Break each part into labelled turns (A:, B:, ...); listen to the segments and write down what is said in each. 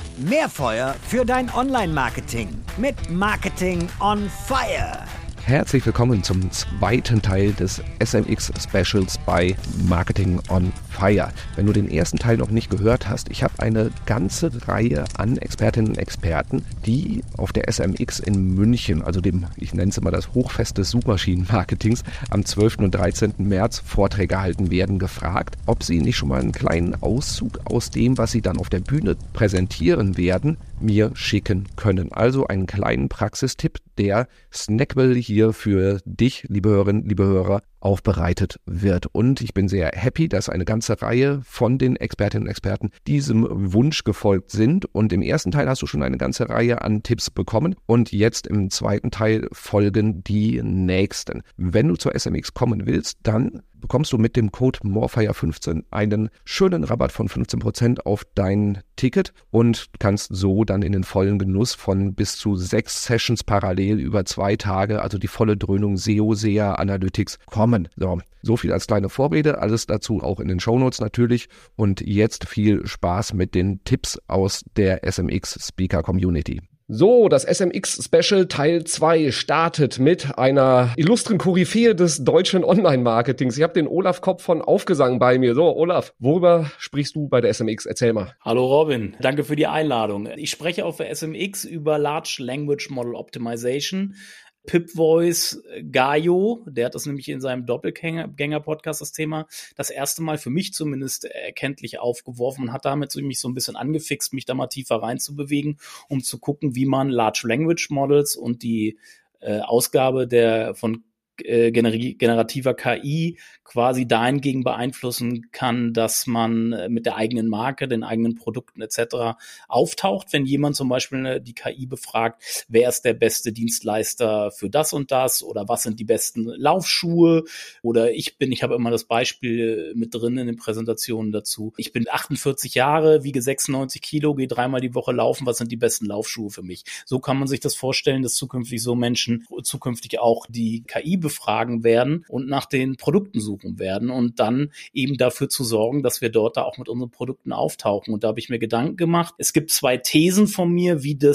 A: Mehr Feuer für dein Online-Marketing mit Marketing on Fire.
B: Herzlich willkommen zum zweiten Teil des SMX Specials bei Marketing on Fire. Wenn du den ersten Teil noch nicht gehört hast, ich habe eine ganze Reihe an Expertinnen und Experten, die auf der SMX in München, also dem, ich nenne es immer das Hochfest des Suchmaschinenmarketings, am 12. und 13. März Vorträge halten werden, gefragt, ob sie nicht schon mal einen kleinen Auszug aus dem, was sie dann auf der Bühne präsentieren werden, mir schicken können. Also einen kleinen Praxistipp, der snackable hier für dich, liebe Hörerinnen, liebe Hörer, aufbereitet wird. Und ich bin sehr happy, dass eine ganze Reihe von den Expertinnen und Experten diesem Wunsch gefolgt sind. Und im ersten Teil hast du schon eine ganze Reihe an Tipps bekommen. Und jetzt im zweiten Teil folgen die nächsten. Wenn du zur SMX kommen willst, dann bekommst du mit dem Code MOREFIRE15 einen schönen Rabatt von 15% auf dein Ticket und kannst so dann in den vollen Genuss von bis zu 6 Sessions parallel über 2 Tage, also die volle Dröhnung SEO, SEA, Analytics kommen. So viel als kleine Vorrede, alles dazu auch in den Shownotes natürlich. Und jetzt viel Spaß mit den Tipps aus der SMX Speaker Community. So, das SMX Special Teil 2 startet mit einer illustren Koryphäe des deutschen Online-Marketings. Ich habe den Olaf Kopp von Aufgesang bei mir. So, Olaf, worüber sprichst du bei der SMX? Erzähl mal.
C: Hallo Robin, danke für die Einladung. Ich spreche auf der SMX über Large Language Model Optimization. Pip-Voice Gaio, der hat das nämlich in seinem Doppelgänger-Podcast, das Thema, das erste Mal für mich zumindest erkenntlich aufgeworfen und hat damit mich so ein bisschen angefixt, mich da mal tiefer reinzubewegen, um zu gucken, wie man Large Language Models und die Ausgabe von generativer KI quasi dahingegen beeinflussen kann, dass man mit der eigenen Marke, den eigenen Produkten etc. auftaucht. Wenn jemand zum Beispiel die KI befragt, wer ist der beste Dienstleister für das und das oder was sind die besten Laufschuhe oder ich habe immer das Beispiel mit drin in den Präsentationen dazu. Ich bin 48 Jahre, wiege 96 Kilo, gehe 3-mal die Woche laufen, was sind die besten Laufschuhe für mich? So kann man sich das vorstellen, dass zukünftig so Menschen zukünftig auch die KI befragen werden und nach den Produkten suchen werden und dann eben dafür zu sorgen, dass wir dort da auch mit unseren Produkten auftauchen. Und da habe ich mir Gedanken gemacht. Es gibt 2 Thesen von mir,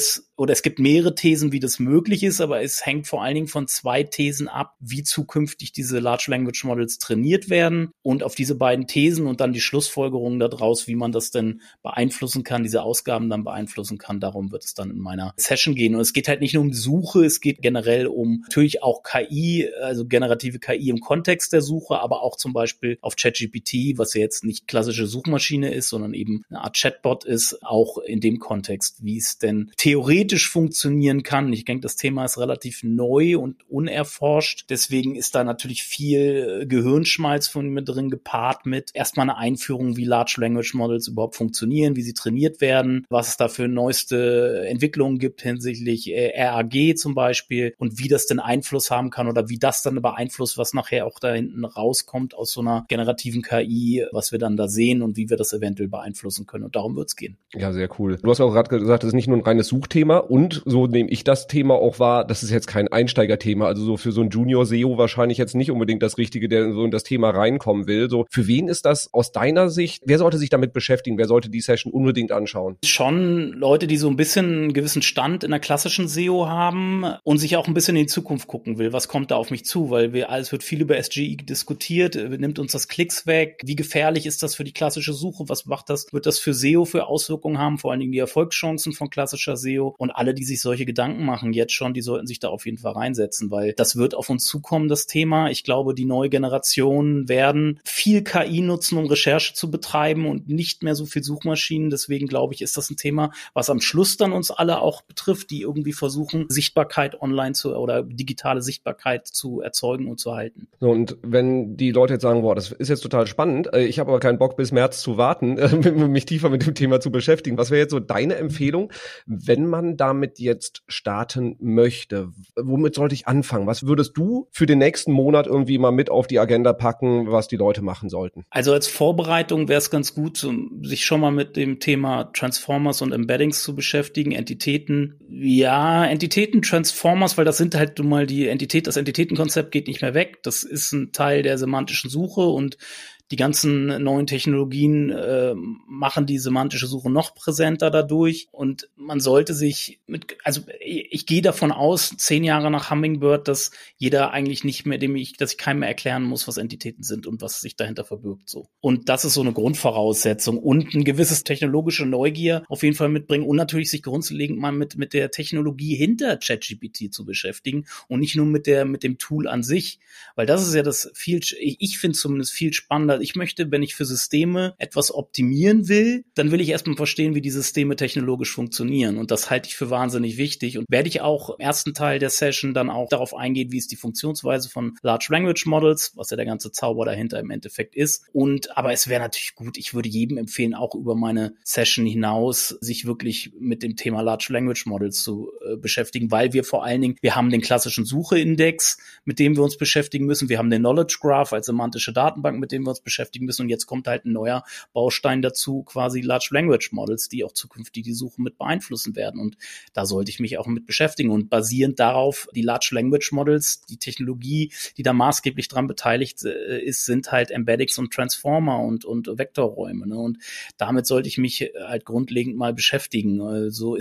C: es gibt mehrere Thesen, wie das möglich ist, aber es hängt vor allen Dingen von 2 Thesen ab, wie zukünftig diese Large Language Models trainiert werden. Und auf diese beiden Thesen und dann die Schlussfolgerungen daraus, wie man das denn beeinflussen kann, diese Ausgaben dann beeinflussen kann, darum wird es dann in meiner Session gehen. Und es geht halt nicht nur um die Suche, es geht generell um natürlich auch KI, also generative KI im Kontext der Suche, aber auch zum Beispiel auf ChatGPT, was ja jetzt nicht klassische Suchmaschine ist, sondern eben eine Art Chatbot ist, auch in dem Kontext, wie es denn theoretisch funktionieren kann. Ich denke, das Thema ist relativ neu und unerforscht. Deswegen ist da natürlich viel Gehirnschmalz von mir drin, gepaart mit erstmal eine Einführung, wie Large Language Models überhaupt funktionieren, wie sie trainiert werden, was es da für neueste Entwicklungen gibt hinsichtlich RAG zum Beispiel und wie das denn Einfluss haben kann oder wie das dann beeinflusst, was nachher auch da hinten rauskommt aus so einer generativen KI, was wir dann da sehen und wie wir das eventuell beeinflussen können. Und darum wird es gehen.
B: Ja, sehr cool. Du hast auch gerade gesagt, das ist nicht nur ein reines Suchthema und so nehme ich das Thema auch wahr, das ist jetzt kein Einsteigerthema, also so für so einen Junior-SEO wahrscheinlich jetzt nicht unbedingt das Richtige, der so in das Thema reinkommen will. So, für wen ist das aus deiner Sicht? Wer sollte sich damit beschäftigen? Wer sollte die Session unbedingt anschauen?
C: Schon Leute, die so ein bisschen einen gewissen Stand in der klassischen SEO haben und sich auch ein bisschen in die Zukunft gucken will. Was kommt da auf mich zu? Weil es wird viel über SGI diskutiert. Nimmt uns das Klicks weg? Wie gefährlich ist das für die klassische Suche? Was macht das? Wird das für SEO für Auswirkungen haben? Vor allen Dingen die Erfolgschancen von klassischer SEO. Und alle, die sich solche Gedanken machen jetzt schon, die sollten sich da auf jeden Fall reinsetzen, weil das wird auf uns zukommen, das Thema. Ich glaube, die neue Generation werden viel KI nutzen, um Recherche zu betreiben und nicht mehr so viel Suchmaschinen. Deswegen glaube ich, ist das ein Thema, was am Schluss dann uns alle auch betrifft, die irgendwie versuchen, Sichtbarkeit online oder digitale Sichtbarkeit zu erzeugen und zu halten.
B: So, und wenn die Leute jetzt sagen, boah, das ist jetzt total spannend, ich habe aber keinen Bock bis März zu warten, mich tiefer mit dem Thema zu beschäftigen. Was wäre jetzt so deine Empfehlung, wenn man damit jetzt starten möchte? Womit sollte ich anfangen? Was würdest du für den nächsten Monat irgendwie mal mit auf die Agenda packen, was die Leute machen sollten?
C: Also als Vorbereitung wäre es ganz gut, sich schon mal mit dem Thema Transformers und Embeddings zu beschäftigen, Entitäten. Ja, Entitäten, Transformers, weil das sind halt nun mal das Entitätenkonzept geht nicht mehr weg. Das ist ein Teil der semantischen Suche und Die ganzen neuen Technologien machen die semantische Suche noch präsenter dadurch und man sollte sich ich gehe davon aus, 10 Jahre nach Hummingbird, dass jeder eigentlich nicht mehr, dass ich keinem mehr erklären muss, was Entitäten sind und was sich dahinter verbirgt, so. Und das ist so eine Grundvoraussetzung und ein gewisses technologische Neugier auf jeden Fall mitbringen und natürlich sich grundlegend mal mit der Technologie hinter ChatGPT zu beschäftigen und nicht nur mit dem Tool an sich, weil das ist ja ich finde zumindest viel spannender. Ich möchte, wenn ich für Systeme etwas optimieren will, dann will ich erstmal verstehen, wie die Systeme technologisch funktionieren und das halte ich für wahnsinnig wichtig und werde ich auch im ersten Teil der Session dann auch darauf eingehen, wie ist die Funktionsweise von Large Language Models, was ja der ganze Zauber dahinter im Endeffekt ist. Aber es wäre natürlich gut, ich würde jedem empfehlen, auch über meine Session hinaus sich wirklich mit dem Thema Large Language Models zu beschäftigen, weil wir vor allen Dingen, wir haben den klassischen Sucheindex, mit dem wir uns beschäftigen müssen, wir haben den Knowledge Graph als semantische Datenbank, mit dem wir uns beschäftigen müssen und jetzt kommt halt ein neuer Baustein dazu, quasi Large Language Models, die auch zukünftig die Suche mit beeinflussen werden und da sollte ich mich auch mit beschäftigen und basierend darauf, die Large Language Models, die Technologie, die da maßgeblich dran beteiligt ist, sind halt Embeddings und Transformer und Vektorräume, ne? Und damit sollte ich mich halt grundlegend mal beschäftigen. Also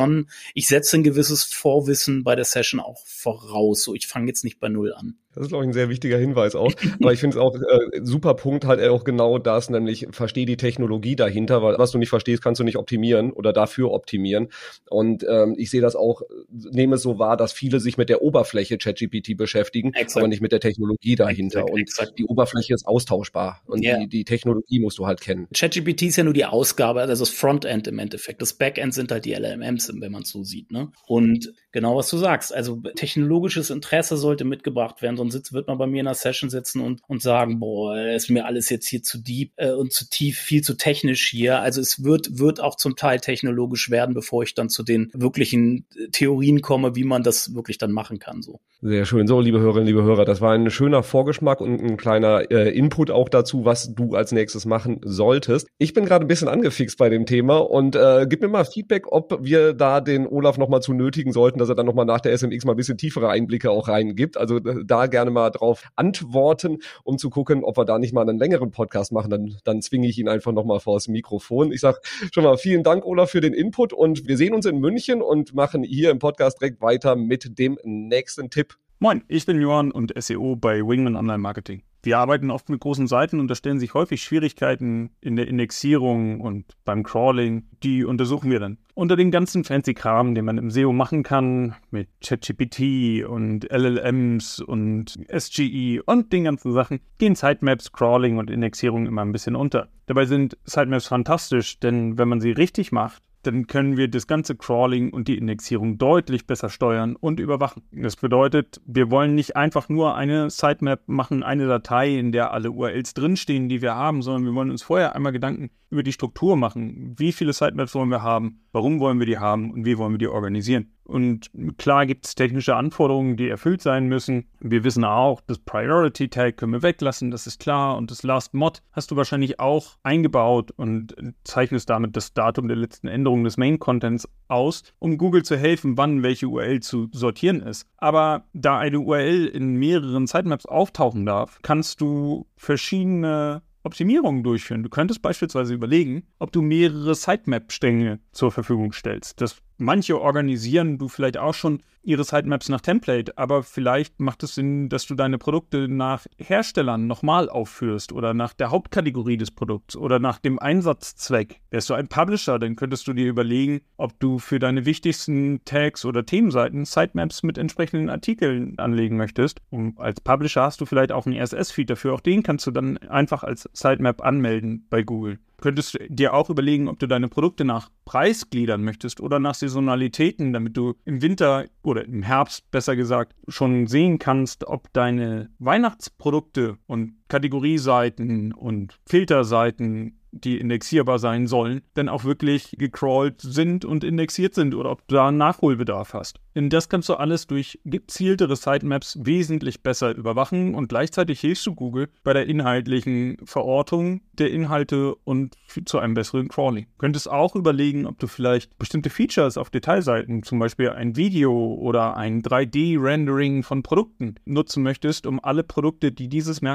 C: ich setze ein gewisses Vorwissen bei der Session auch voraus, so ich fange jetzt nicht bei Null an.
B: Das ist, glaube ich, ein sehr wichtiger Hinweis auch. Aber ich finde es auch super Punkt halt auch genau das, nämlich versteh die Technologie dahinter, weil was du nicht verstehst, kannst du nicht optimieren oder dafür optimieren. Und ich sehe das auch, nehme es so wahr, dass viele sich mit der Oberfläche ChatGPT beschäftigen, aber nicht mit der Technologie dahinter. Exakt. Die Oberfläche ist austauschbar und die Technologie musst du halt kennen.
C: ChatGPT ist ja nur die Ausgabe, also das Frontend im Endeffekt. Das Backend sind halt die LLMs, wenn man es so sieht, ne? Und genau, was du sagst, also technologisches Interesse sollte mitgebracht werden, sonst wird man bei mir in einer Session sitzen und sagen, boah, ist mir alles jetzt hier zu deep und zu tief, viel zu technisch hier. Also es wird auch zum Teil technologisch werden, bevor ich dann zu den wirklichen Theorien komme, wie man das wirklich dann machen kann, so.
B: Sehr schön. So, liebe Hörerinnen, liebe Hörer, das war ein schöner Vorgeschmack und ein kleiner Input auch dazu, was du als nächstes machen solltest. Ich bin gerade ein bisschen angefixt bei dem Thema und gib mir mal Feedback, ob wir da den Olaf nochmal zu nötigen sollten, dass er dann nochmal nach der SMX mal ein bisschen tiefere Einblicke auch reingibt. Also da gerne mal drauf antworten, um zu gucken, ob wir da nicht mal einen längeren Podcast machen. Dann zwinge ich ihn einfach nochmal vors Mikrofon. Ich sag schon mal vielen Dank, Olaf, für den Input und wir sehen uns in München und machen hier im Podcast direkt weiter mit dem nächsten Tipp.
D: Moin, ich bin Johann und SEO bei Wingman Online Marketing. Wir arbeiten oft mit großen Seiten und da stellen sich häufig Schwierigkeiten in der Indexierung und beim Crawling. Die untersuchen wir dann. Unter den ganzen fancy Kram, den man im SEO machen kann, mit ChatGPT und LLMs und SGE und den ganzen Sachen, gehen Sitemaps, Crawling und Indexierung immer ein bisschen unter. Dabei sind Sitemaps fantastisch, denn wenn man sie richtig macht, dann können wir das ganze Crawling und die Indexierung deutlich besser steuern und überwachen. Das bedeutet, wir wollen nicht einfach nur eine Sitemap machen, eine Datei, in der alle URLs drinstehen, die wir haben, sondern wir wollen uns vorher einmal Gedanken über die Struktur machen. Wie viele Sitemaps wollen wir haben? Warum wollen wir die haben? Und wie wollen wir die organisieren? Und klar gibt es technische Anforderungen, die erfüllt sein müssen. Wir wissen auch, das Priority Tag können wir weglassen, das ist klar. Und das Last Mod hast du wahrscheinlich auch eingebaut und zeichnest damit das Datum der letzten Änderung des Main Contents aus, um Google zu helfen, wann welche URL zu sortieren ist. Aber da eine URL in mehreren Sitemaps auftauchen darf, kannst du verschiedene Optimierungen durchführen. Du könntest beispielsweise überlegen, ob du mehrere Sitemap-Stränge zur Verfügung stellst. Manche organisieren du vielleicht auch schon ihre Sitemaps nach Template, aber vielleicht macht es Sinn, dass du deine Produkte nach Herstellern nochmal aufführst oder nach der Hauptkategorie des Produkts oder nach dem Einsatzzweck. Wärst du ein Publisher, dann könntest du dir überlegen, ob du für deine wichtigsten Tags oder Themenseiten Sitemaps mit entsprechenden Artikeln anlegen möchtest. Und als Publisher hast du vielleicht auch einen RSS-Feed dafür. Auch den kannst du dann einfach als Sitemap anmelden bei Google. Könntest du dir auch überlegen, ob du deine Produkte nach Preis gliedern möchtest oder nach Saisonalitäten, damit du im Winter oder im Herbst, besser gesagt, schon sehen kannst, ob deine Weihnachtsprodukte und Kategorieseiten und Filterseiten, die indexierbar sein sollen, dann auch wirklich gecrawlt sind und indexiert sind oder ob du da einen Nachholbedarf hast. Denn das kannst du alles durch gezieltere Sitemaps wesentlich besser überwachen und gleichzeitig hilfst du Google bei der inhaltlichen Verortung der Inhalte und zu einem besseren Crawling. Du könntest auch überlegen, ob du vielleicht bestimmte Features auf Detailseiten, zum Beispiel ein Video oder ein 3D-Rendering von Produkten nutzen möchtest, um alle Produkte, die dieses Merkmal teilen,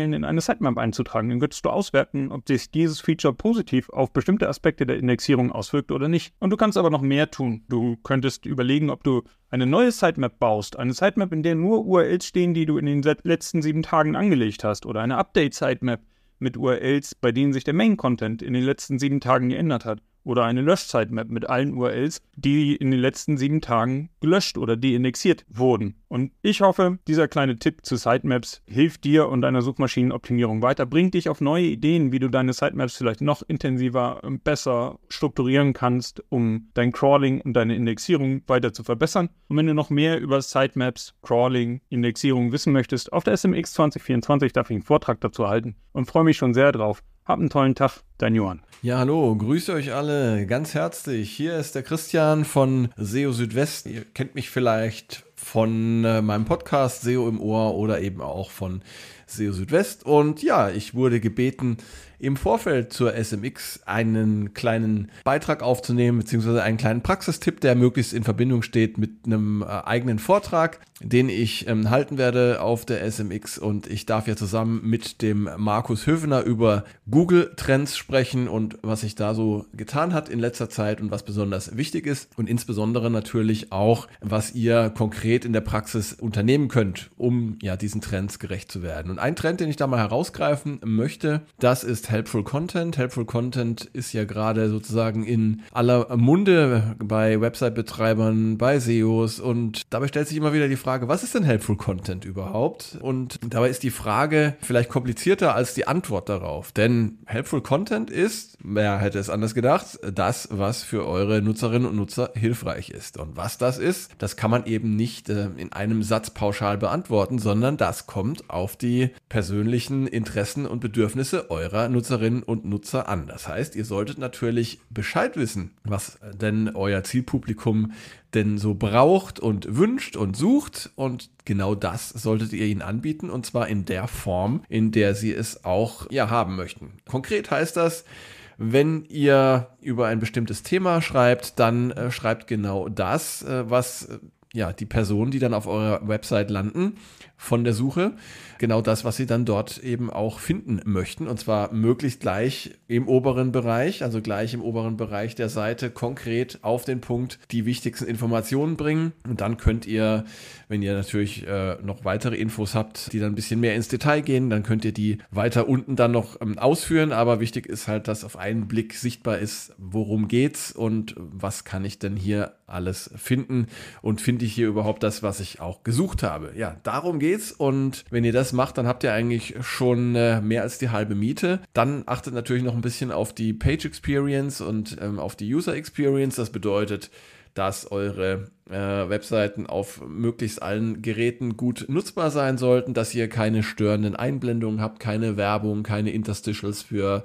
D: Zeilen in eine Sitemap einzutragen. Dann könntest du auswerten, ob sich dieses Feature positiv auf bestimmte Aspekte der Indexierung auswirkt oder nicht. Und du kannst aber noch mehr tun. Du könntest überlegen, ob du eine neue Sitemap baust. Eine Sitemap, in der nur URLs stehen, die du in den letzten 7 Tagen angelegt hast. Oder eine Update-Sitemap mit URLs, bei denen sich der Main-Content in den letzten 7 Tagen geändert hat. Oder eine Lösch-Sitemap mit allen URLs, die in den letzten 7 Tagen gelöscht oder deindexiert wurden. Und ich hoffe, dieser kleine Tipp zu Sitemaps hilft dir und deiner Suchmaschinenoptimierung weiter, bringt dich auf neue Ideen, wie du deine Sitemaps vielleicht noch intensiver und besser strukturieren kannst, um dein Crawling und deine Indexierung weiter zu verbessern. Und wenn du noch mehr über Sitemaps, Crawling, Indexierung wissen möchtest, auf der SMX 2024 darf ich einen Vortrag dazu halten und freue mich schon sehr drauf. Hab einen tollen Tag, dein Johann.
E: Ja, hallo, grüße euch alle ganz herzlich. Hier ist der Christian von SEO Südwest. Ihr kennt mich vielleicht von meinem Podcast SEO im Ohr oder eben auch von SEO Südwest. Und ja, ich wurde gebeten, im Vorfeld zur SMX einen kleinen Beitrag aufzunehmen, beziehungsweise einen kleinen Praxistipp, der möglichst in Verbindung steht mit einem eigenen Vortrag, den ich halten werde auf der SMX. Und ich darf ja zusammen mit dem Markus Hövener über Google-Trends sprechen und was sich da so getan hat in letzter Zeit und was besonders wichtig ist. Und insbesondere natürlich auch, was ihr konkret in der Praxis unternehmen könnt, um ja diesen Trends gerecht zu werden. Und ein Trend, den ich da mal herausgreifen möchte, das ist Helpful Content. Helpful Content ist ja gerade sozusagen in aller Munde bei Website-Betreibern, bei SEOs, und dabei stellt sich immer wieder die Frage, was ist denn Helpful Content überhaupt? Und dabei ist die Frage vielleicht komplizierter als die Antwort darauf, denn Helpful Content ist, wer hätte es anders gedacht, das, was für eure Nutzerinnen und Nutzer hilfreich ist. Und was das ist, das kann man eben nicht in einem Satz pauschal beantworten, sondern das kommt auf die persönlichen Interessen und Bedürfnisse eurer Nutzerinnen und Nutzer an. Das heißt, ihr solltet natürlich Bescheid wissen, was denn euer Zielpublikum denn so braucht und wünscht und sucht, und genau das solltet ihr ihnen anbieten, und zwar in der Form, in der sie es auch haben möchten. Konkret heißt das, wenn ihr über ein bestimmtes Thema schreibt, dann schreibt genau das, was die Personen, die dann auf eurer Website landen, von der Suche, genau das, was sie dann dort eben auch finden möchten, und zwar möglichst gleich im oberen Bereich, also gleich im oberen Bereich der Seite, konkret auf den Punkt die wichtigsten Informationen bringen. Und dann könnt ihr, wenn ihr natürlich noch weitere Infos habt, die dann ein bisschen mehr ins Detail gehen, dann könnt ihr die weiter unten dann noch ausführen, aber wichtig ist halt, dass auf einen Blick sichtbar ist, worum geht's und was kann ich denn hier alles finden und finde ich hier überhaupt das, was ich auch gesucht habe. Ja, darum geht's, und wenn ihr das macht, dann habt ihr eigentlich schon mehr als die halbe Miete. Dann achtet natürlich noch ein bisschen auf die Page Experience und auf die User Experience. Das bedeutet, dass eure Webseiten auf möglichst allen Geräten gut nutzbar sein sollten, dass ihr keine störenden Einblendungen habt, keine Werbung, keine Interstitials für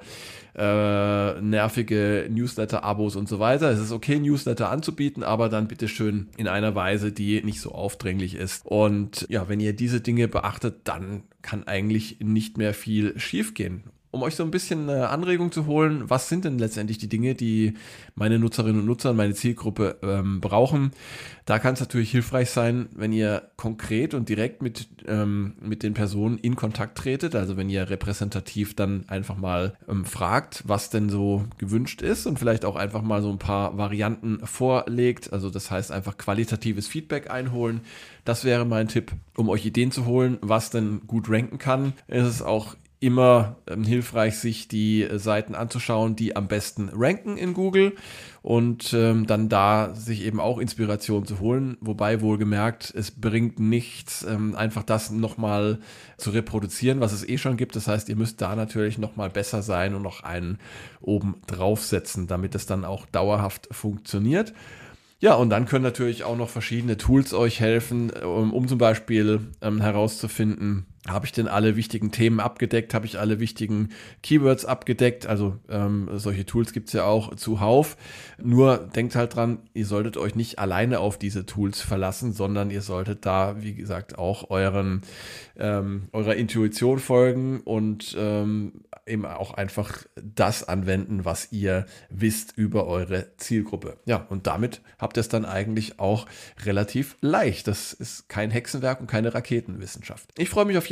E: nervige Newsletter-Abos und so weiter. Es ist okay, Newsletter anzubieten, aber dann bitte schön in einer Weise, die nicht so aufdringlich ist. Und ja, wenn ihr diese Dinge beachtet, dann kann eigentlich nicht mehr viel schiefgehen. Um euch so ein bisschen Anregung zu holen, was sind denn letztendlich die Dinge, die meine Nutzerinnen und Nutzer, meine Zielgruppe brauchen? Da kann es natürlich hilfreich sein, wenn ihr konkret und direkt mit den Personen in Kontakt tretet, also wenn ihr repräsentativ dann einfach mal fragt, was denn so gewünscht ist, und vielleicht auch einfach mal so ein paar Varianten vorlegt, also das heißt einfach qualitatives Feedback einholen. Das wäre mein Tipp, um euch Ideen zu holen, was denn gut ranken kann. Es ist auch immer hilfreich, sich die Seiten anzuschauen, die am besten ranken in Google, und dann da sich eben auch Inspiration zu holen, wobei wohlgemerkt, es bringt nichts, einfach das nochmal zu reproduzieren, was es eh schon gibt. Das heißt, ihr müsst da natürlich nochmal besser sein und noch einen oben draufsetzen, damit es dann auch dauerhaft funktioniert. Ja, und dann können natürlich auch noch verschiedene Tools euch helfen, um zum Beispiel herauszufinden, habe ich denn alle wichtigen Themen abgedeckt, habe ich alle wichtigen Keywords abgedeckt, also solche Tools gibt es ja auch zuhauf. Nur denkt halt dran, ihr solltet euch nicht alleine auf diese Tools verlassen, sondern ihr solltet da, wie gesagt, auch eurer Intuition folgen und eben auch einfach das anwenden, was ihr wisst über eure Zielgruppe. Ja, und damit habt ihr es dann eigentlich auch relativ leicht. Das ist kein Hexenwerk und keine Raketenwissenschaft. Ich freue mich auf jeden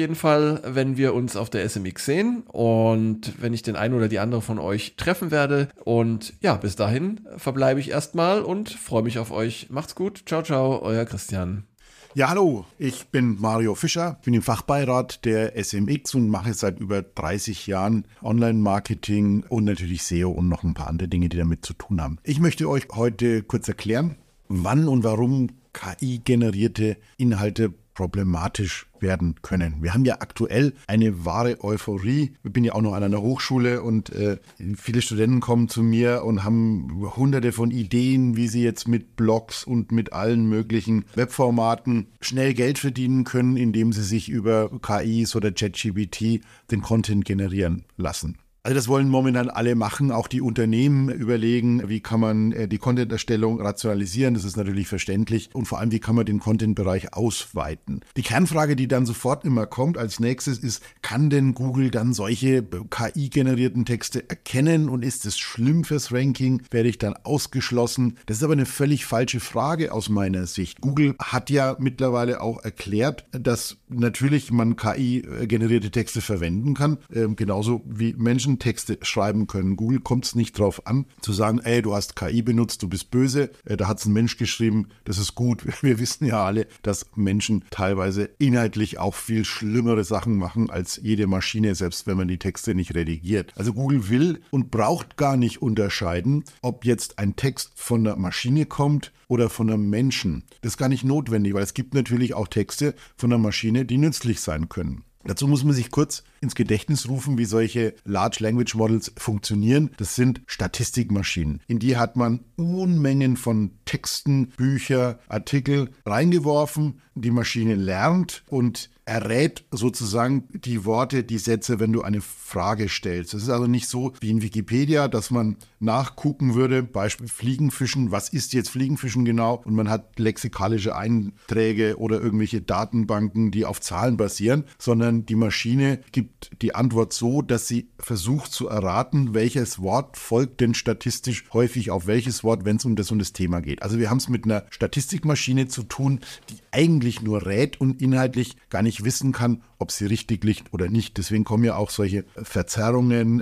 E: jeden Fall, wenn wir uns auf der SMX sehen und wenn ich den einen oder die andere von euch treffen werde. Und ja, bis dahin verbleibe ich erstmal und freue mich auf euch. Macht's gut. Ciao, ciao, euer Christian.
F: Ja, hallo, ich bin Mario Fischer, bin im Fachbeirat der SMX und mache seit über 30 Jahren Online-Marketing und natürlich SEO und noch ein paar andere Dinge, die damit zu tun haben. Ich möchte euch heute kurz erklären, wann und warum KI-generierte Inhalte problematisch werden können. Wir haben ja aktuell eine wahre Euphorie. Ich bin ja auch noch an einer Hochschule und viele Studenten kommen zu mir und haben hunderte von Ideen, wie sie jetzt mit Blogs und mit allen möglichen Webformaten schnell Geld verdienen können, indem sie sich über KIs oder ChatGPT den Content generieren lassen. Also das wollen momentan alle machen, auch die Unternehmen überlegen, wie kann man die Content-Erstellung rationalisieren, das ist natürlich verständlich und vor allem, wie kann man den Content-Bereich ausweiten. Die Kernfrage, die dann sofort immer kommt als nächstes ist, kann denn Google dann solche KI-generierten Texte erkennen und ist es schlimm fürs Ranking, werde ich dann ausgeschlossen? Das ist aber eine völlig falsche Frage aus meiner Sicht. Google hat ja mittlerweile auch erklärt, dass natürlich man KI-generierte Texte verwenden kann, genauso wie Menschen Texte schreiben können. Google kommt es nicht drauf an, zu sagen, ey, du hast KI benutzt, du bist böse, da hat es ein Mensch geschrieben, das ist gut. Wir wissen ja alle, dass Menschen teilweise inhaltlich auch viel schlimmere Sachen machen als jede Maschine, selbst wenn man die Texte nicht redigiert. Also Google will und braucht gar nicht unterscheiden, ob jetzt ein Text von der Maschine kommt oder von einem Menschen. Das ist gar nicht notwendig, weil es gibt natürlich auch Texte von der Maschine, die nützlich sein können. Dazu muss man sich kurz ins Gedächtnis rufen, wie solche Large Language Models funktionieren. Das sind Statistikmaschinen. In die hat man Unmengen von Texten, Bücher, Artikel reingeworfen. Die Maschine lernt und errät sozusagen die Worte, die Sätze, wenn du eine Frage stellst. Es ist also nicht so wie in Wikipedia, dass man nachgucken würde, Beispiel Fliegenfischen, was ist jetzt Fliegenfischen genau? Und man hat lexikalische Einträge oder irgendwelche Datenbanken, die auf Zahlen basieren, sondern die Maschine gibt die Antwort so, dass sie versucht zu erraten, welches Wort folgt denn statistisch häufig auf welches Wort, wenn es um das und das Thema geht. Also wir haben es mit einer Statistikmaschine zu tun, die eigentlich nur rät und inhaltlich gar nicht wissen kann, ob sie richtig liegt oder nicht. Deswegen kommen ja auch solche Verzerrungen,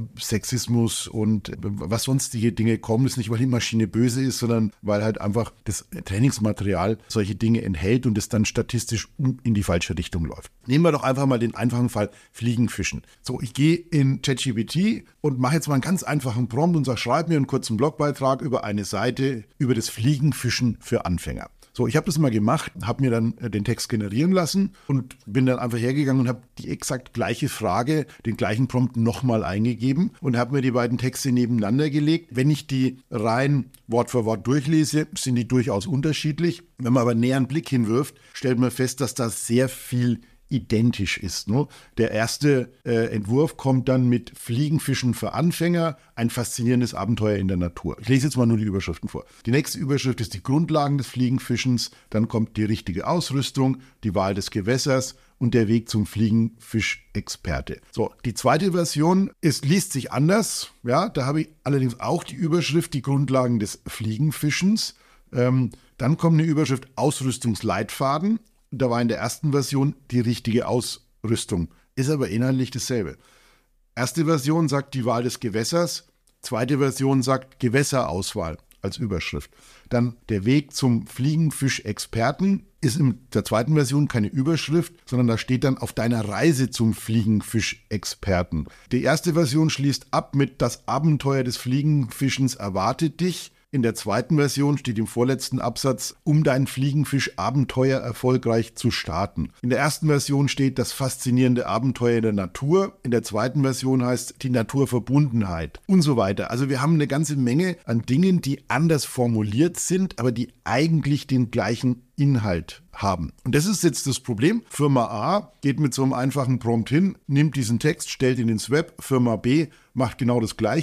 F: Sexismus und was sonstige Dinge kommen. Das ist nicht, weil die Maschine böse ist, sondern weil halt einfach das Trainingsmaterial solche Dinge enthält und es dann statistisch in die falsche Richtung läuft. Nehmen wir doch einfach mal den einfachen Fall Fliegenfischen. So, ich gehe in ChatGPT und mache jetzt mal einen ganz einfachen Prompt und sage, schreib mir einen kurzen Blogbeitrag über eine Seite über das Fliegenfischen für Anfänger. So, ich habe das mal gemacht, habe mir dann den Text generieren lassen und bin dann einfach hergegangen und habe die exakt gleiche Frage, den gleichen Prompt nochmal eingegeben und habe mir die beiden Texte nebeneinander gelegt. Wenn ich die rein Wort für Wort durchlese, sind die durchaus unterschiedlich. Wenn man aber näher einen Blick hinwirft, stellt man fest, dass da sehr viel identisch ist. Ne? Der erste Entwurf kommt dann mit Fliegenfischen für Anfänger, ein faszinierendes Abenteuer in der Natur. Ich lese jetzt mal nur die Überschriften vor. Die nächste Überschrift ist die Grundlagen des Fliegenfischens, dann kommt die richtige Ausrüstung, die Wahl des Gewässers und der Weg zum Fliegenfischexperte. So, die zweite Version liest sich anders. Ja, da habe ich allerdings auch die Überschrift, die Grundlagen des Fliegenfischens. Dann kommt eine Überschrift Ausrüstungsleitfaden. Da war in der ersten Version die richtige Ausrüstung. Ist aber inhaltlich dasselbe. Erste Version sagt die Wahl des Gewässers. Zweite Version sagt Gewässerauswahl als Überschrift. Dann der Weg zum Fliegenfischexperten ist in der zweiten Version keine Überschrift, sondern da steht dann auf deiner Reise zum Fliegenfischexperten. Die erste Version schließt ab mit das Abenteuer des Fliegenfischens erwartet dich. In der zweiten Version steht im vorletzten Absatz, um dein Fliegenfisch-Abenteuer erfolgreich zu starten. In der ersten Version steht das faszinierende Abenteuer in der Natur. In der zweiten Version heißt die Naturverbundenheit und so weiter. Also wir haben eine ganze Menge an Dingen, die anders formuliert sind, aber die eigentlich den gleichen Inhalt haben. Und das ist jetzt das Problem. Firma A geht mit so einem einfachen Prompt hin, nimmt diesen Text, stellt ihn ins Web. Firma B macht genau das Gleiche.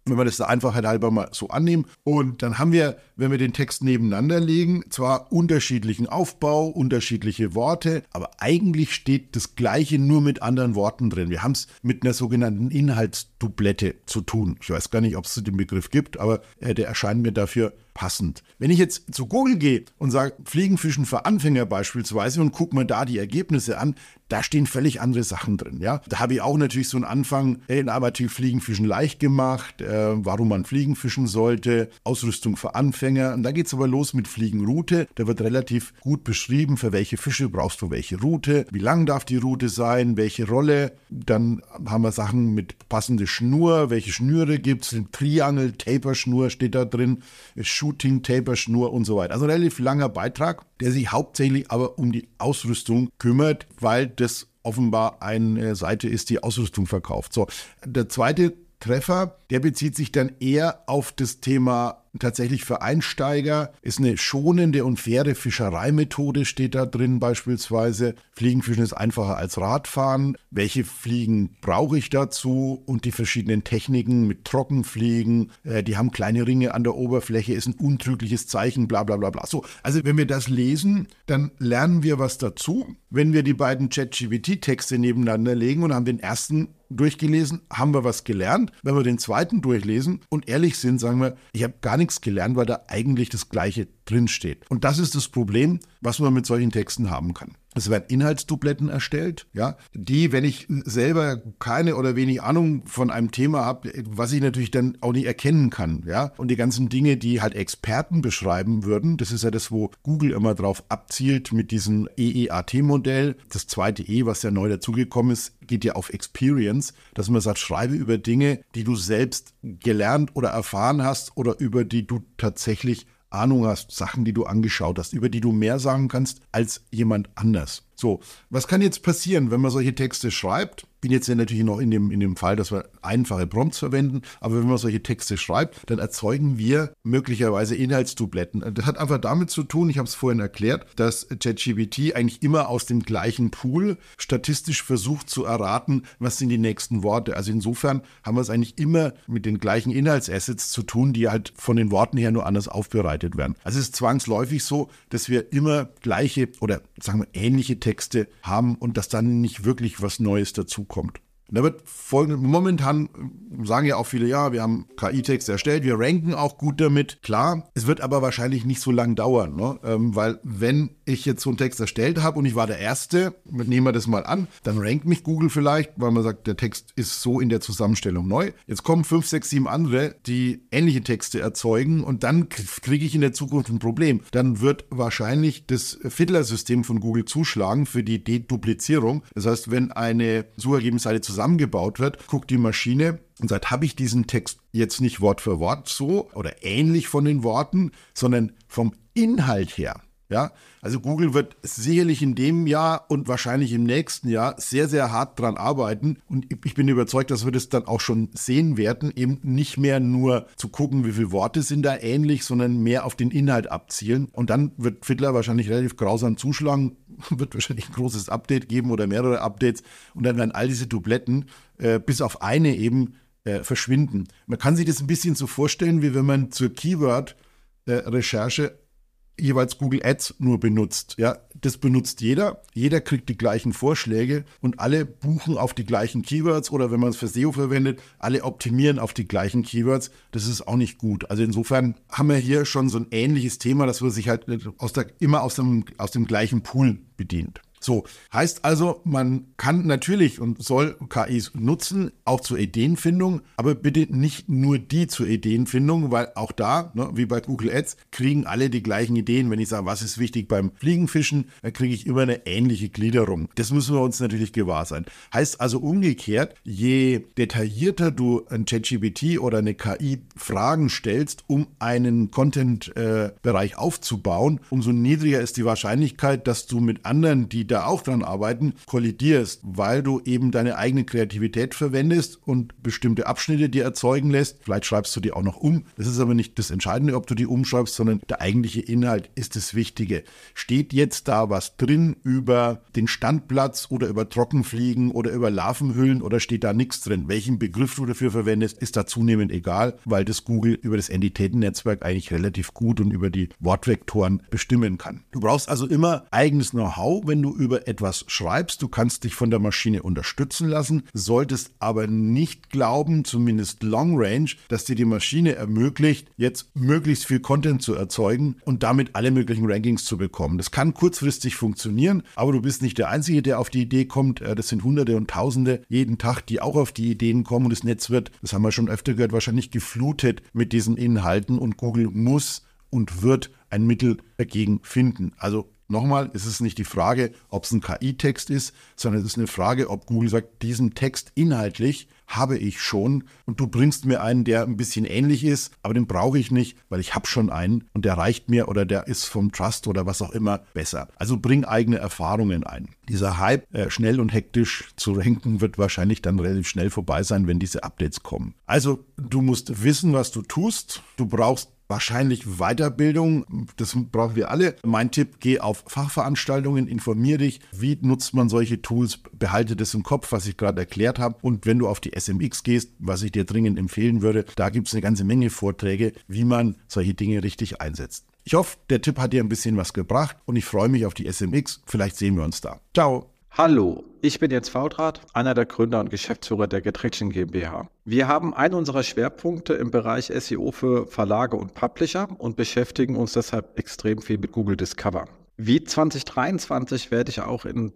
F: wenn wir das der Einfachheit halber mal so annehmen. Und dann haben wir, wenn wir den Text nebeneinander legen, zwar unterschiedlichen Aufbau, unterschiedliche Worte, aber eigentlich steht das Gleiche nur mit anderen Worten drin. Wir haben es mit einer sogenannten Inhaltsdublette zu tun. Ich weiß gar nicht, ob es den Begriff gibt, aber der erscheint mir dafür passend. Wenn ich jetzt zu Google gehe und sage, Fliegenfischen für Anfänger beispielsweise und gucke mir da die Ergebnisse an, da stehen völlig andere Sachen drin. Ja? Da habe ich auch natürlich so einen Anfang in Amativ Fliegenfischen leicht gemacht, warum man Fliegen fischen sollte, Ausrüstung für Anfänger. Und da geht es aber los mit Fliegenroute. Da wird relativ gut beschrieben, für welche Fische brauchst du welche Route, wie lang darf die Route sein, welche Rolle. Dann haben wir Sachen mit passende Schnur, welche Schnüre gibt es, Triangle, Taper-Schnur steht da drin, Shooting, Taper-Schnur und so weiter. Also ein relativ langer Beitrag, der sich hauptsächlich aber um die Ausrüstung kümmert, weil das offenbar eine Seite ist, die Ausrüstung verkauft. So, der zweite Treffer, der bezieht sich dann eher auf das Thema tatsächlich für Einsteiger, ist eine schonende und faire Fischereimethode, steht da drin beispielsweise. Fliegenfischen ist einfacher als Radfahren. Welche Fliegen brauche ich dazu? Und die verschiedenen Techniken mit Trockenfliegen, die haben kleine Ringe an der Oberfläche, ist ein untrügliches Zeichen, bla bla bla bla. So, also wenn wir das lesen, dann lernen wir was dazu. Wenn wir die beiden ChatGPT-Texte nebeneinander legen und haben den ersten durchgelesen, haben wir was gelernt. Wenn wir den zweiten durchlesen und ehrlich sind, sagen wir, ich habe gar nichts gelernt, weil da eigentlich das Gleiche drinsteht. Und das ist das Problem, was man mit solchen Texten haben kann. Es werden Inhaltsdubletten erstellt, ja, die, wenn ich selber keine oder wenig Ahnung von einem Thema habe, was ich natürlich dann auch nicht erkennen kann, ja, und die ganzen Dinge, die halt Experten beschreiben würden, das ist ja das, wo Google immer drauf abzielt mit diesem EEAT-Modell. Das zweite E, was ja neu dazugekommen ist, geht ja auf Experience, dass man sagt, schreibe über Dinge, die du selbst gelernt oder erfahren hast oder über die du tatsächlich Ahnung hast, Sachen, die du angeschaut hast, über die du mehr sagen kannst als jemand anders. So, was kann jetzt passieren, wenn man solche Texte schreibt? Bin jetzt ja natürlich noch in dem Fall, dass wir einfache Prompts verwenden, aber wenn man solche Texte schreibt, dann erzeugen wir möglicherweise Inhaltsdubletten. Das hat einfach damit zu tun, ich habe es vorhin erklärt, dass ChatGPT eigentlich immer aus dem gleichen Pool statistisch versucht zu erraten, was sind die nächsten Worte. Also insofern haben wir es eigentlich immer mit den gleichen Inhaltsassets zu tun, die halt von den Worten her nur anders aufbereitet werden. Also es ist zwangsläufig so, dass wir immer gleiche oder sagen wir ähnliche Texte haben und dass dann nicht wirklich was Neues dazukommt. Da wird momentan sagen ja auch viele, ja, wir haben KI-Texte erstellt, wir ranken auch gut damit. Klar, es wird aber wahrscheinlich nicht so lang dauern, ne? Weil wenn ich jetzt so einen Text erstellt habe und ich war der Erste, nehmen wir das mal an, dann rankt mich Google vielleicht, weil man sagt, der Text ist so in der Zusammenstellung neu. Jetzt kommen 5, 6, 7 andere, die ähnliche Texte erzeugen und dann kriege ich in der Zukunft ein Problem. Dann wird wahrscheinlich das Fiddler-System von Google zuschlagen für die Deduplizierung. Das heißt, wenn eine Suchergebnisseite zusammengebaut wird, guckt die Maschine und sagt, habe ich diesen Text jetzt nicht Wort für Wort so oder ähnlich von den Worten, sondern vom Inhalt her. Ja, also Google wird sicherlich in dem Jahr und wahrscheinlich im nächsten Jahr sehr, sehr hart dran arbeiten und ich bin überzeugt, dass wir das dann auch schon sehen werden, eben nicht mehr nur zu gucken, wie viele Worte sind da ähnlich, sondern mehr auf den Inhalt abzielen und dann wird Fiddler wahrscheinlich relativ grausam zuschlagen, wird wahrscheinlich ein großes Update geben oder mehrere Updates und dann werden all diese Dubletten bis auf eine eben verschwinden. Man kann sich das ein bisschen so vorstellen, wie wenn man zur Keyword-Recherche jeweils Google Ads nur benutzt. Ja, das benutzt jeder. Jeder kriegt die gleichen Vorschläge und alle buchen auf die gleichen Keywords oder wenn man es für SEO verwendet, alle optimieren auf die gleichen Keywords. Das ist auch nicht gut. Also insofern haben wir hier schon so ein ähnliches Thema, dass man sich halt immer aus dem gleichen Pool bedient. So, heißt also, man kann natürlich und soll KIs nutzen, auch zur Ideenfindung, aber bitte nicht nur die zur Ideenfindung, weil auch da, ne, wie bei Google Ads, kriegen alle die gleichen Ideen. Wenn ich sage, was ist wichtig beim Fliegenfischen, dann kriege ich immer eine ähnliche Gliederung. Das müssen wir uns natürlich gewahr sein. Heißt also umgekehrt, je detaillierter du ein ChatGPT oder eine KI Fragen stellst, um einen Content-Bereich aufzubauen, umso niedriger ist die Wahrscheinlichkeit, dass du mit anderen, die da auch dran arbeiten, kollidierst, weil du eben deine eigene Kreativität verwendest und bestimmte Abschnitte dir erzeugen lässt. Vielleicht schreibst du die auch noch um. Das ist aber nicht das Entscheidende, ob du die umschreibst, sondern der eigentliche Inhalt ist das Wichtige. Steht jetzt da was drin über den Standplatz oder über Trockenfliegen oder über Larvenhüllen oder steht da nichts drin? Welchen Begriff du dafür verwendest, ist da zunehmend egal, weil das Google über das Entitätennetzwerk eigentlich relativ gut und über die Wortvektoren bestimmen kann. Du brauchst also immer eigenes Know-how, wenn du über etwas schreibst. Du kannst dich von der Maschine unterstützen lassen, solltest aber nicht glauben, zumindest Long Range, dass dir die Maschine ermöglicht, jetzt möglichst viel Content zu erzeugen und damit alle möglichen Rankings zu bekommen. Das kann kurzfristig funktionieren, aber du bist nicht der Einzige, der auf die Idee kommt. Das sind Hunderte und Tausende jeden Tag, die auch auf die Ideen kommen und das Netz wird, das haben wir schon öfter gehört, wahrscheinlich geflutet mit diesen Inhalten und Google muss und wird ein Mittel dagegen finden. Also nochmal, es ist nicht die Frage, ob es ein KI-Text ist, sondern es ist eine Frage, ob Google sagt, diesen Text inhaltlich habe ich schon und du bringst mir einen, der ein bisschen ähnlich ist, aber den brauche ich nicht, weil ich habe schon einen und der reicht mir oder der ist vom Trust oder was auch immer besser. Also bring eigene Erfahrungen ein. Dieser Hype, schnell und hektisch zu ranken, wird wahrscheinlich dann relativ schnell vorbei sein, wenn diese Updates kommen. Also du musst wissen, was du tust. Du brauchst wahrscheinlich Weiterbildung, das brauchen wir alle. Mein Tipp, geh auf Fachveranstaltungen, informier dich, wie nutzt man solche Tools, behalte das im Kopf, was ich gerade erklärt habe. Und wenn du auf die SMX gehst, was ich dir dringend empfehlen würde, da gibt es eine ganze Menge Vorträge, wie man solche Dinge richtig einsetzt. Ich hoffe, der Tipp hat dir ein bisschen was gebracht und ich freue mich auf die SMX. Vielleicht sehen wir uns da. Ciao!
G: Hallo, ich bin Jens Fautrat, einer der Gründer und Geschäftsführer der Getraction GmbH. Wir haben einen unserer Schwerpunkte im Bereich SEO für Verlage und Publisher und beschäftigen uns deshalb extrem viel mit Google Discover. Wie 2023 werde ich auch in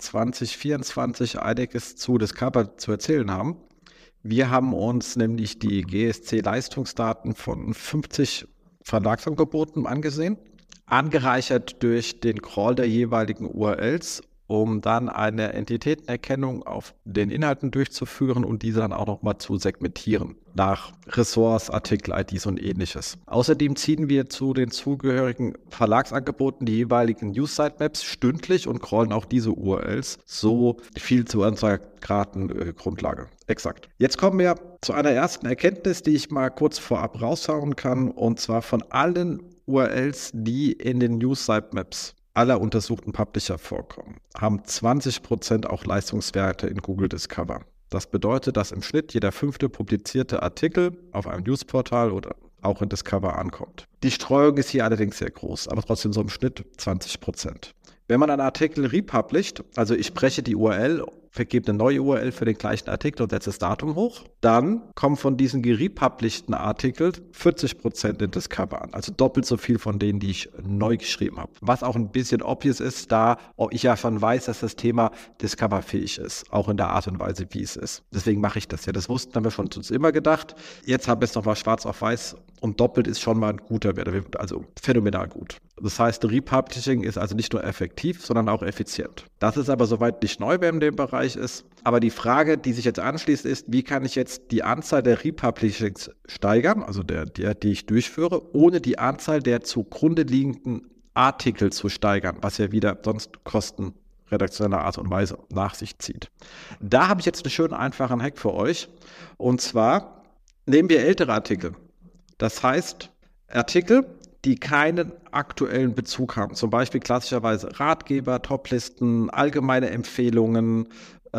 G: 2024 einiges zu Discover zu erzählen haben. Wir haben uns nämlich die GSC-Leistungsdaten von 50 Verlagsangeboten angesehen, angereichert durch den Crawl der jeweiligen URLs, um dann eine Entitätenerkennung auf den Inhalten durchzuführen und diese dann auch nochmal zu segmentieren nach Ressorts, Artikel-IDs und ähnliches. Außerdem ziehen wir zu den zugehörigen Verlagsangeboten die jeweiligen News-Sitemaps stündlich und crawlen auch diese URLs. So viel zu unserer Grundlage. Exakt. Jetzt kommen wir zu einer ersten Erkenntnis, die ich mal kurz vorab raushauen kann, und zwar von allen URLs, die in den News-Sitemaps aller untersuchten Publisher vorkommen, haben 20% auch Leistungswerte in Google Discover. Das bedeutet, dass im Schnitt jeder 5. publizierte Artikel auf einem Newsportal oder auch in Discover ankommt. Die Streuung ist hier allerdings sehr groß, aber trotzdem so im Schnitt 20%. Wenn man einen Artikel republisht, also ich spreche die URL, vergebe eine neue URL für den gleichen Artikel und setze das Datum hoch, dann kommen von diesen gerepublisheden Artikeln 40% in Discover an. Also doppelt so viel von denen, die ich neu geschrieben habe. Was auch ein bisschen obvious ist, da ich ja schon weiß, dass das Thema Discover-fähig ist, auch in der Art und Weise, wie es ist. Deswegen mache ich das ja. Das haben wir schon uns immer gedacht. Jetzt haben wir es nochmal schwarz auf weiß und doppelt ist schon mal ein guter Wert, also phänomenal gut. Das heißt, Republishing ist also nicht nur effektiv, sondern auch effizient. Das ist aber soweit nicht neu, wer in dem Bereich ist. Aber die Frage, die sich jetzt anschließt, ist, wie kann ich jetzt die Anzahl der Republishings steigern, also die ich durchführe, ohne die Anzahl der zugrunde liegenden Artikel zu steigern, was ja wieder sonst Kosten redaktioneller Art und Weise nach sich zieht. Da habe ich jetzt einen schönen, einfachen Hack für euch. Und zwar nehmen wir ältere Artikel. Das heißt, Artikel, die keinen aktuellen Bezug haben. Zum Beispiel klassischerweise Ratgeber, Toplisten, allgemeine Empfehlungen,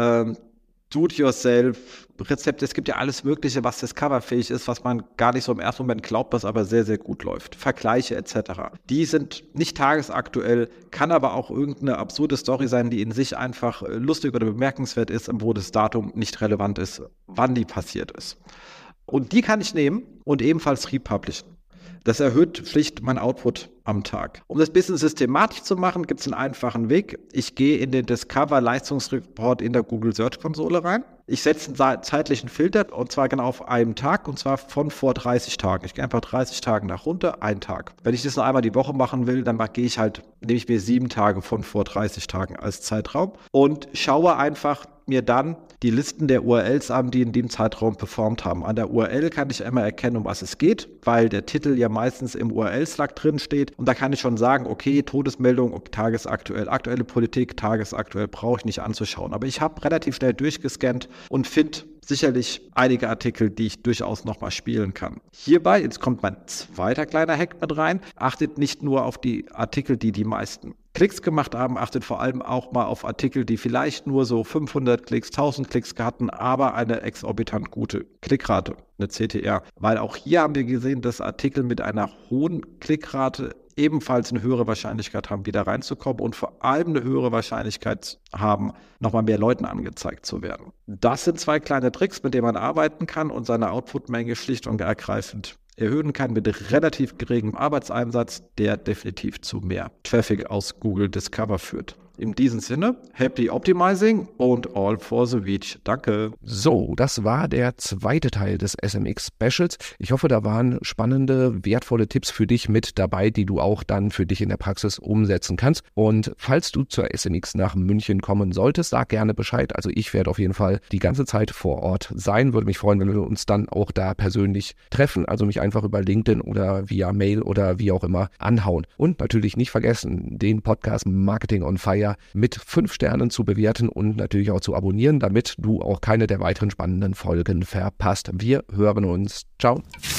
G: Do-it-yourself, Rezepte. Es gibt ja alles Mögliche, was discoverfähig ist, was man gar nicht so im ersten Moment glaubt, was aber sehr, sehr gut läuft. Vergleiche etc. Die sind nicht tagesaktuell, kann aber auch irgendeine absurde Story sein, die in sich einfach lustig oder bemerkenswert ist, wo das Datum nicht relevant ist, wann die passiert ist. Und die kann ich nehmen und ebenfalls republishen. Das erhöht schlicht mein Output am Tag. Um das ein bisschen systematisch zu machen, gibt es einen einfachen Weg. Ich gehe in den Discover-Leistungsreport in der Google Search Konsole rein. Ich setze einen zeitlichen Filter, und zwar genau auf einem Tag, und zwar von vor 30 Tagen. Ich gehe einfach 30 Tage nach runter, einen Tag. Wenn ich das nur einmal die Woche machen will, dann nehme ich mir 7 Tage von vor 30 Tagen als Zeitraum und schaue einfach mir dann die Listen der URLs an, die in dem Zeitraum performt haben. An der URL kann ich immer erkennen, um was es geht, weil der Titel ja meistens im URL-Slug drin steht. Und da kann ich schon sagen, okay, Todesmeldung, tagesaktuell, aktuelle Politik, tagesaktuell brauche ich nicht anzuschauen. Aber ich habe relativ schnell durchgescannt und finde sicherlich einige Artikel, die ich durchaus nochmal spielen kann. Hierbei, jetzt kommt mein zweiter kleiner Hack mit rein, achtet nicht nur auf die Artikel, die die meisten Klicks gemacht haben, achtet vor allem auch mal auf Artikel, die vielleicht nur so 500 Klicks, 1000 Klicks hatten, aber eine exorbitant gute Klickrate, eine CTR. Weil auch hier haben wir gesehen, dass Artikel mit einer hohen Klickrate ebenfalls eine höhere Wahrscheinlichkeit haben, wieder reinzukommen und vor allem eine höhere Wahrscheinlichkeit haben, nochmal mehr Leuten angezeigt zu werden. Das sind 2 kleine Tricks, mit denen man arbeiten kann und seine Output-Menge schlicht und ergreifend erhöhen kann mit relativ geringem Arbeitseinsatz, der definitiv zu mehr Traffic aus Google Discover führt. In diesem Sinne, happy optimizing und all for the reach. Danke.
B: So, das war der zweite Teil des SMX Specials. Ich hoffe, da waren spannende, wertvolle Tipps für dich mit dabei, die du auch dann für dich in der Praxis umsetzen kannst. Und falls du zur SMX nach München kommen solltest, sag gerne Bescheid. Also ich werde auf jeden Fall die ganze Zeit vor Ort sein. Würde mich freuen, wenn wir uns dann auch da persönlich treffen. Also mich einfach über LinkedIn oder via Mail oder wie auch immer anhauen. Und natürlich nicht vergessen, den Podcast Marketing on Fire mit 5 Sternen zu bewerten und natürlich auch zu abonnieren, damit du auch keine der weiteren spannenden Folgen verpasst. Wir hören uns. Ciao.